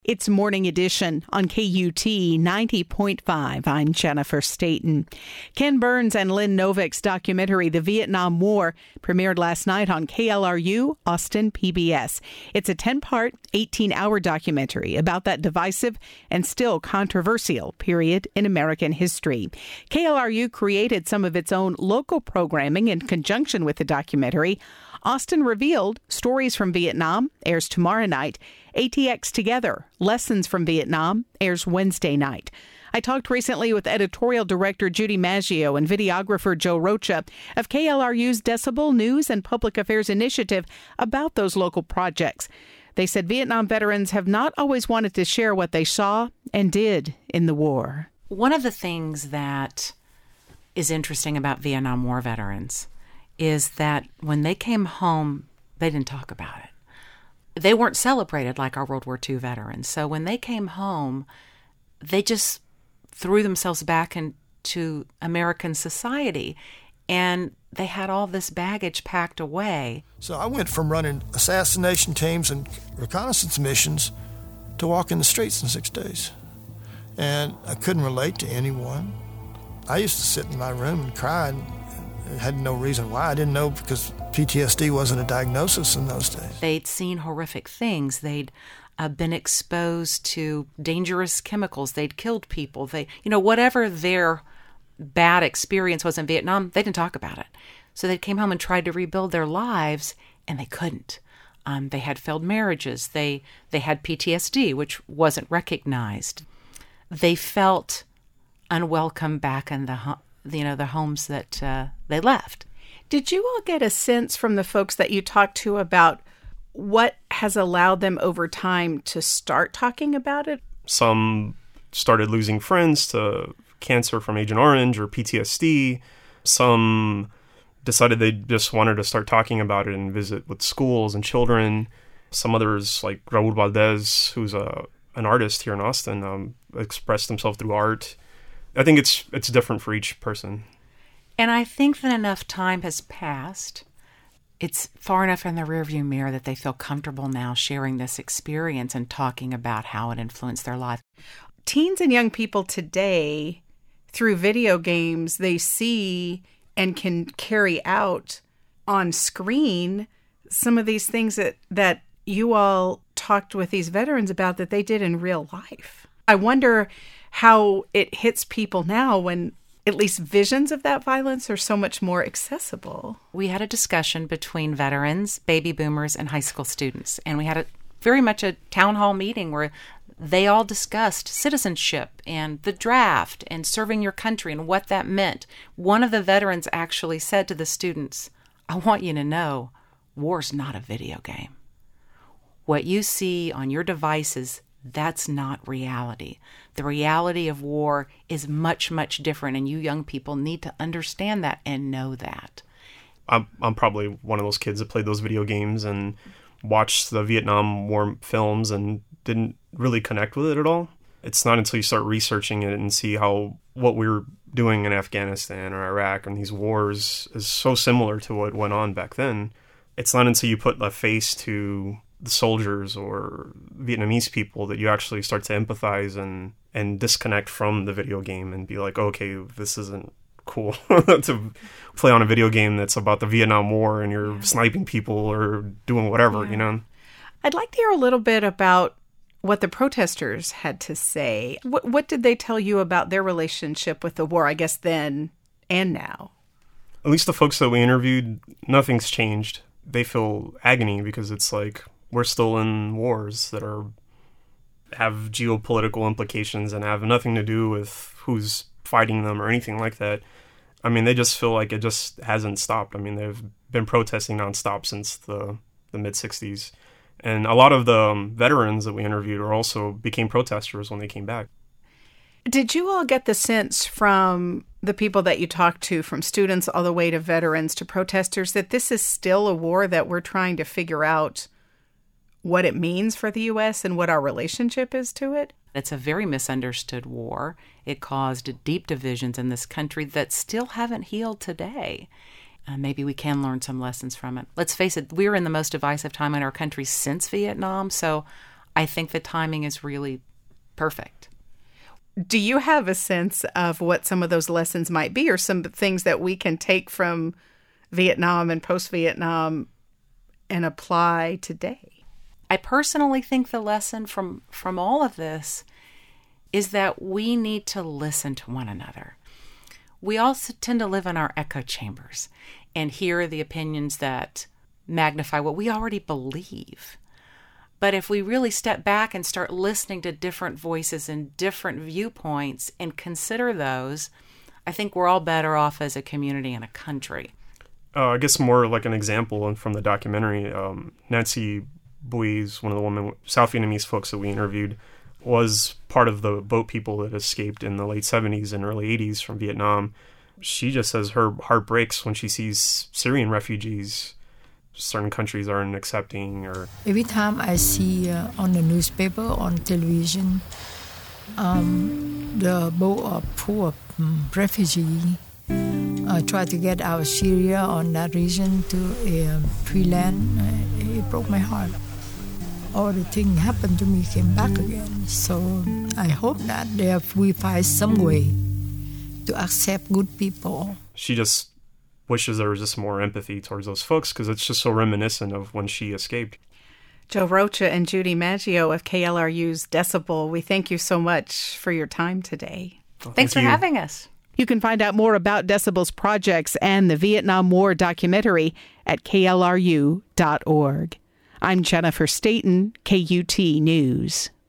It's Morning Edition on KUT 90.5. I'm Jennifer Staten. Ken Burns and Lynn Novick's documentary, The Vietnam War, premiered last night on KLRU, Austin PBS. It's a 10-part, 18-hour documentary about that divisive and still controversial period in American history. KLRU created some of its own local programming in conjunction with the documentary. Austin Revealed, Stories from Vietnam, airs tomorrow night. ATX Together, Lessons from Vietnam, airs Wednesday night. I talked recently with editorial director Judy Maggio and videographer Joe Rocha of KLRU's Decibel News and Public Affairs Initiative about those local projects. They said Vietnam veterans have not always wanted to share what they saw and did in the war. One of the things that is interesting about Vietnam War veterans is that when they came home, they didn't talk about it. They weren't celebrated like our World War II veterans. So when they came home, they just threw themselves back into American society, and they had all this baggage packed away. So I went from running assassination teams and reconnaissance missions to walking the streets in 6 days. And I couldn't relate to anyone. I used to sit in my room and cry, and had no reason why. I didn't know because PTSD wasn't a diagnosis in those days. They'd seen horrific things. They'd been exposed to dangerous chemicals. They'd killed people. Whatever their bad experience was in Vietnam, they didn't talk about it. So they came home and tried to rebuild their lives, and they couldn't. They had failed marriages. They had PTSD, which wasn't recognized. They felt unwelcome back in the homes that they left. Did you all get a sense from the folks that you talked to about what has allowed them over time to start talking about it? Some started losing friends to cancer from Agent Orange or PTSD. Some decided they just wanted to start talking about it and visit with schools and children. Some others, like Raul Valdez, who's an artist here in Austin, expressed himself through art. I think it's different for each person. And I think that enough time has passed. It's far enough in the rearview mirror that they feel comfortable now sharing this experience and talking about how it influenced their life. Teens and young people today, through video games, they see and can carry out on screen some of these things that you all talked with these veterans about that they did in real life. I wonder how it hits people now when at least visions of that violence are so much more accessible. We had a discussion between veterans, baby boomers, and high school students, and we had very much a town hall meeting where they all discussed citizenship and the draft and serving your country and what that meant. One of the veterans actually said to the students, "I want you to know, war's not a video game. What you see on your devices, that's not reality. The reality of war is much, much different, and you young people need to understand that and know that." I'm probably one of those kids that played those video games and watched the Vietnam War films and didn't really connect with it at all. It's not until you start researching it and see how what we were doing in Afghanistan or Iraq and these wars is so similar to what went on back then. It's not until you put a face to the soldiers or Vietnamese people that you actually start to empathize and disconnect from the video game and be like, okay, this isn't cool to play on a video game that's about the Vietnam War and you're sniping people or doing whatever, I'd like to hear a little bit about what the protesters had to say. What did they tell you about their relationship with the war, I guess then and now? At least the folks that we interviewed, nothing's changed. They feel agony because it's like, we're still in wars that have geopolitical implications and have nothing to do with who's fighting them or anything like that. I mean, they just feel like it just hasn't stopped. I mean, they've been protesting nonstop since the mid-'60s. And a lot of the veterans that we interviewed also became protesters when they came back. Did you all get the sense from the people that you talked to, from students all the way to veterans to protesters, that this is still a war that we're trying to figure out what it means for the U.S. and what our relationship is to it? It's a very misunderstood war. It caused deep divisions in this country that still haven't healed today. Maybe we can learn some lessons from it. Let's face it, we're in the most divisive time in our country since Vietnam, so I think the timing is really perfect. Do you have a sense of what some of those lessons might be, or some things that we can take from Vietnam and post-Vietnam and apply today? I personally think the lesson from all of this is that we need to listen to one another. We also tend to live in our echo chambers and hear the opinions that magnify what we already believe. But if we really step back and start listening to different voices and different viewpoints and consider those, I think we're all better off as a community and a country. I guess more like an example from the documentary, Nancy Buys, one of the women, South Vietnamese folks that we interviewed, was part of the boat people that escaped in the late 70s and early 80s from Vietnam. She just says her heart breaks when she sees Syrian refugees certain countries aren't accepting. Or every time I see on the newspaper, on television, the boat are full of refugees try to get out of Syria on that region to a free land. It broke my heart. All the things happened to me came back again. So I hope that we find some way to accept good people. She just wishes there was just more empathy towards those folks because it's just so reminiscent of when she escaped. Joe Rocha and Judy Maggio of KLRU's Decibel, we thank you so much for your time today. Well, Thanks for having us. You can find out more about Decibel's projects and the Vietnam War documentary at klru.org. I'm Jennifer Staten, KUT News.